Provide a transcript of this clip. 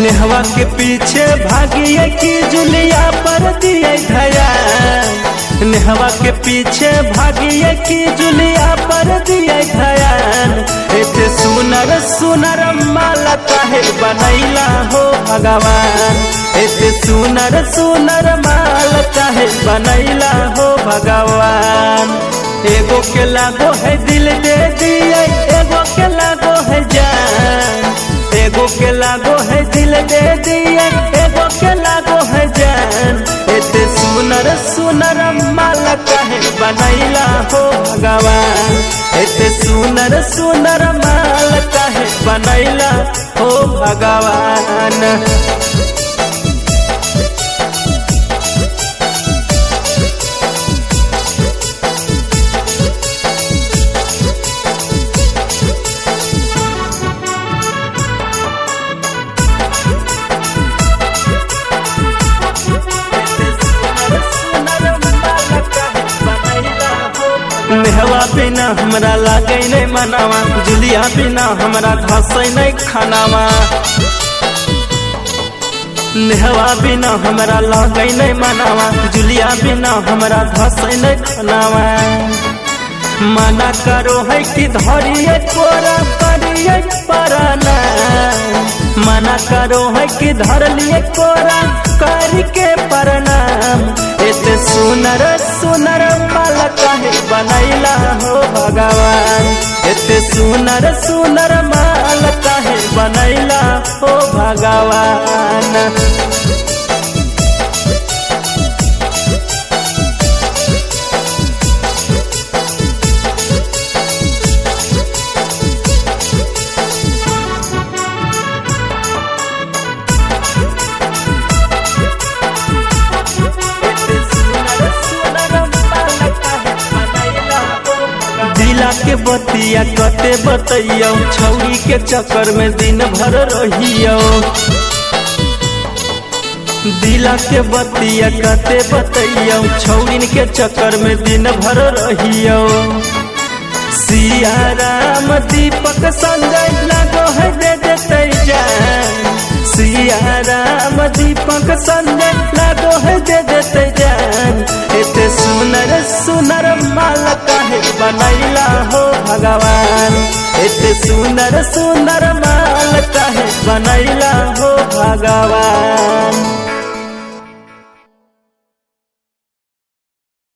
नेहवा के पीछे भागिए कि जुलिया पर दिए ध्यान। नेहवा के पीछे भागिए कि जुलिया पर दिए ध्यान। एते सुनर सुनर माला काहे बनैला हो भगवान। एते सुनर सुनर माला काहे बनैला हो भगवान। एगो के लागो है दिल दे दिए, एगो के लागो है जान। एगो के लागो है दिल दे दिए, एगो के लागो है जान। एते सुनर सुनर माला काहे बनैला हो भगवान। एते सुनर सुनर माला काहे बनैला हो भगवान। नेहवा बिना हमरा लागे नहीं मनावा, जुलिया बिना हमरा घसे नहीं खानावा। नेहवा बिना हमरा लागे नहीं मनावा, जुलिया बिना हमरा घसे नहीं खानावा। मना करो है कि धरिए कोरा करिए पराना। मना करो है कि धर लिए कोरा करके प्रणाम। एते सुनर सुनर माला काहे बनैला हो भगवान। एते सुनर सुनर माला काहे बनैला हो भगवान। दिला के बतिया कते बतैयो, छौरी के चक्कर में दिन भर रहियो। दिला के बतिया कते बतैयो, छौरिन के चक्कर में दिन भर रहियो। सिया राम दीपक संजय लागो है दे देते जान। सिया राम दीपक संजय लागो है दे देते जान। एते सुनर सुनर माला काहे बनैला हो भगवान। एते सुनर सुनर माला काहे